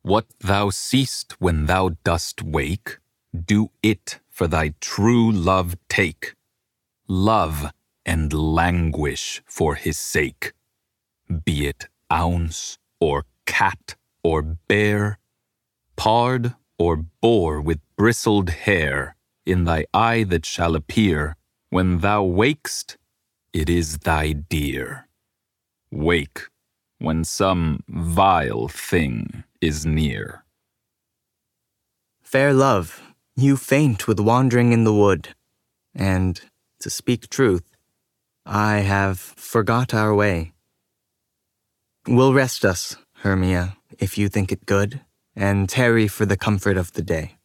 What thou seest when thou dost wake, do it for thy true love take. Love and languish for his sake. Be it ounce, or cat, or bear, pard, or boar with bristled hair, in thy eye that shall appear, when thou wakest, it is thy dear. Wake when some vile thing is near. Fair love, you faint with wandering in the wood, and, to speak truth, I have forgot our way. We'll rest us, Hermia, if you think it good, and tarry for the comfort of the day.